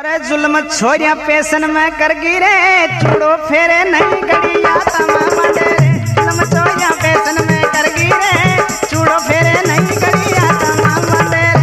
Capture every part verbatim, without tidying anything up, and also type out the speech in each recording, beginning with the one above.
अरे जुल्म छोरिया पेशन में कर गिरे चूड़ो फेरे नहीं गड़िया तमाम डेरे। जुल्म छोरिया पेशन में कर गिरे चूड़ो फेरे नहीं गड़िया तमाम डेरे।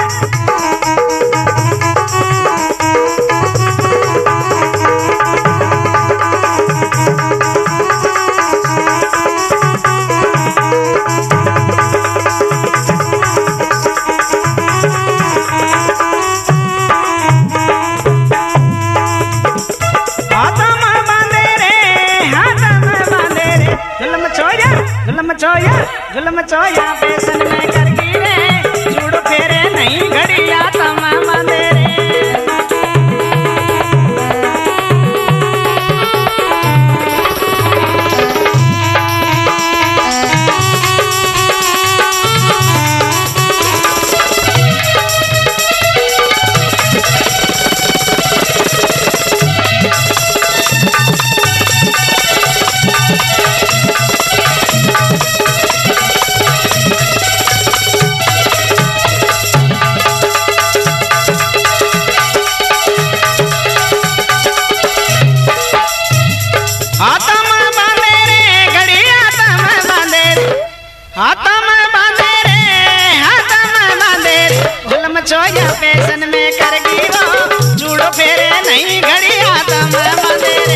जुल्म चोया जुल्म चोया पेशन में कर गिरे चूड़ो फेरे नहीं घड़िया तमाम डेरे। चोया पेशन में कर गिरो चूड़ो फेरे नहीं घड़िया तमाम डेरे।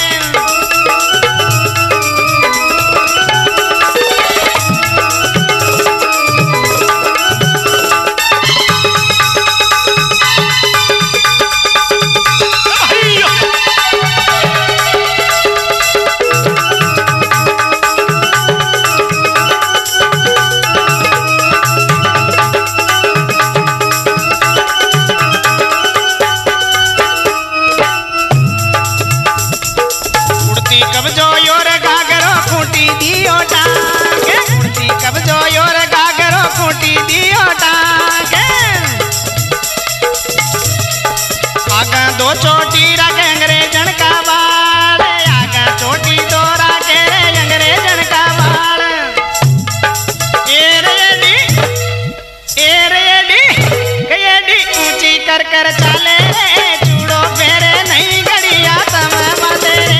दो चोटी रखे अंग्रेजन का बाल आगा चोटी दो रखे अंग्रेजन का बाल। एरेडी एरेडी कयडी ऊंची कर कर चले चूड़ो फेरे नहीं घड़िया तमाम डेरे।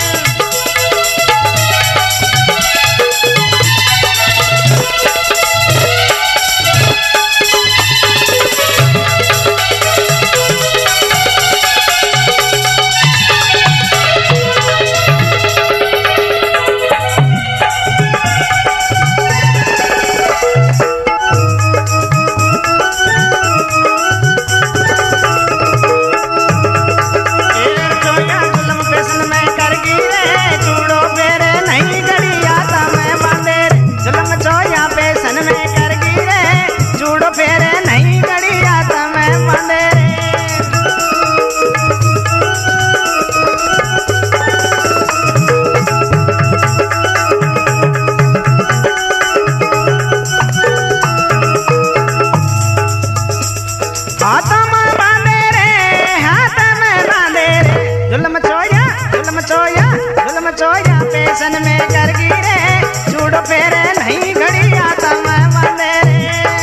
जुल्म चोया पेशन में कर गिरे चूड़ो फेरे नहीं घड़िया तमाम डेरे।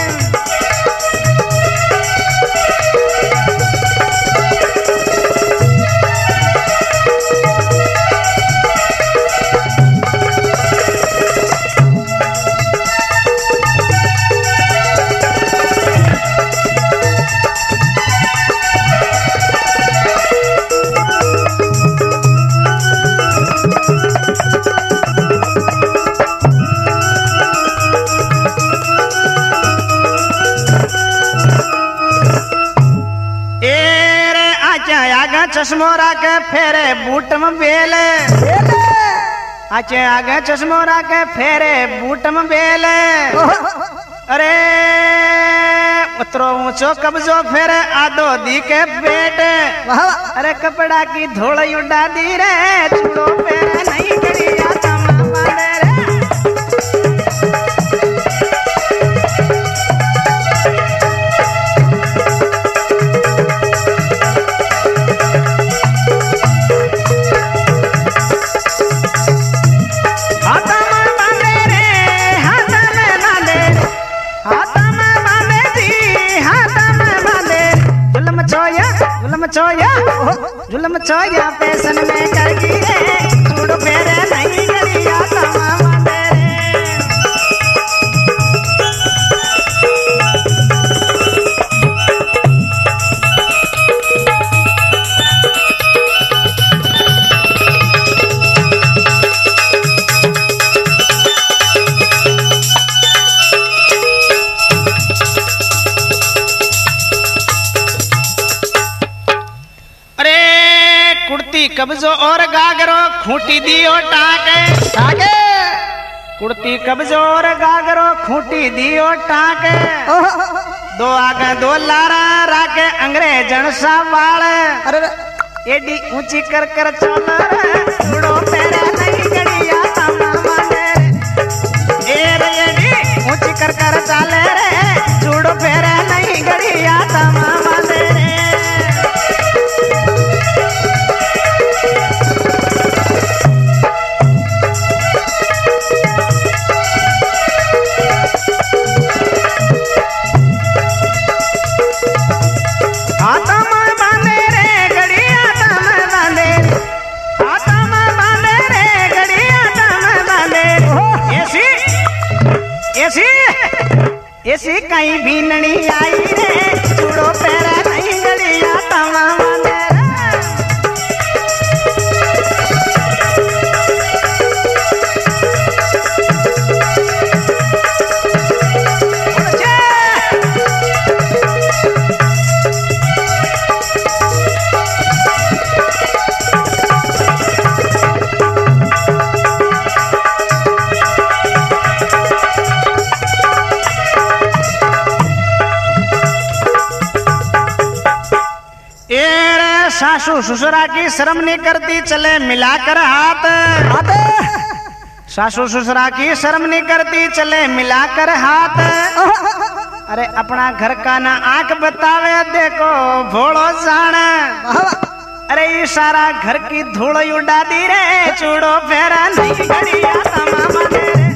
चश्मो राके फेरे बूट में बेले आचे आगे चश्मो राके फेरे बूट में बेले। अरे उतरो ऊंचो कब्जो फेरे आदो दी के पेट। अरे कपड़ा की धोड़ी उड़ा दी रे चूड़ो फेरे नहीं घड़िया तमाम डेरे। चोया जुल्म चोया फैशन में करगी रे चूड़ो फेरे नहीं गड़िया तमाम तेरे। कुर्ती कब्जो और गागरो खूंटी दियो टाके टाके कुर्ती कब्जो और गागरो खूंटी दियो टाके दो आगे दो लारा राके अंग्रेजन सा वाल अरे एडी ऊंची कर कर चल चूड़ो फेरे नहीं गड़िया तमाम तेरे ए रे एडी ऊंची कर कर चले रे चूड़ो फेरे नहीं गड़िया तमाम तेरे। ऐसी कहीं भी नहीं आई रे चूड़ो पैरा नहीं गड़िया तमाम सासू ससुरा की शर्म नहीं करती चले मिलाकर हाथ हाथ सासू ससुरा की शर्म नहीं करती चले मिलाकर हाथ। अरे अपना घर का ना आंख बतावे देखो भोड़ो जान अरे ये सारा घर की धूल उड़ा दी रे चूड़ो फेरा नहीं गड़िया तमाम तेरे।